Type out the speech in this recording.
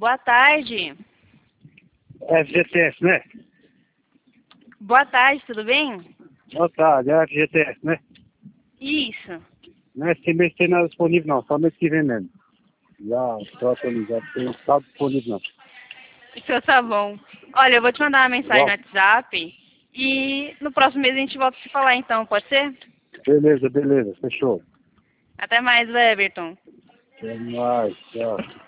Boa tarde. FGTS, né? Boa tarde, tudo bem? Boa tarde, é FGTS, né? Isso. Não é esse mês tem nada disponível não, só mês que vem mesmo. Já estou atualizado, tem um saldo disponível não. Então tá bom. Olha, eu vou te mandar uma mensagem no Igual? WhatsApp e no próximo mês a gente volta a se falar então, pode ser? Beleza, fechou. Até mais, Everton. Até mais, tchau.